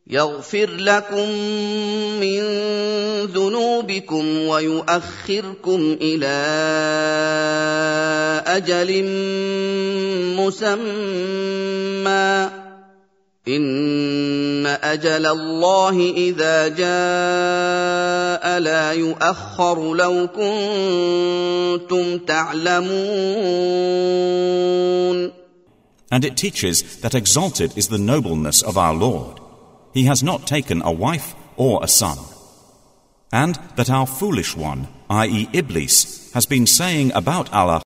يغفر لكم من ذنوبكم ويؤخركم إلى أجل مسمى إن أجل الله إذا جاء لا يؤخر لو كنتم تعلمون. And it teaches that exalted is the nobleness of our Lord. He has not taken a wife or a son. And that our foolish one, i.e. Iblis, has been saying about Allah